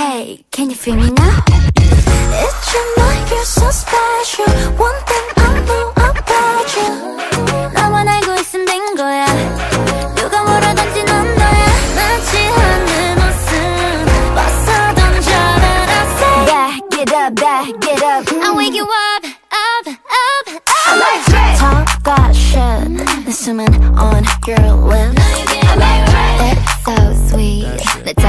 Hey, can you feel me now? It's your night, you're so special. One thing I know about you. 나만 알고 있으면 된 거야. 누가 뭐라든지 넌 너야. 마치 하늘 웃음 벗어 던져라. I say back it up. I wake you up, up, up, up. Talk that shit. 내 숨은 on your lips. It's so sweet.